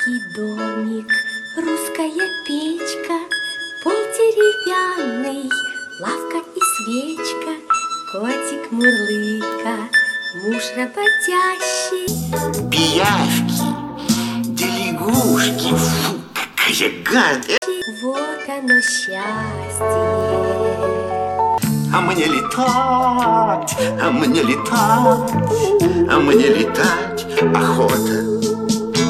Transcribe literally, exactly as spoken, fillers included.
Русский домик, русская печка, пол деревянный, лавка и свечка, котик мурлыка, муж работящий. Пиявки, да лягушки, фу, какая гадость. Вот оно счастье. А мне летать, а мне летать, а мне летать охота.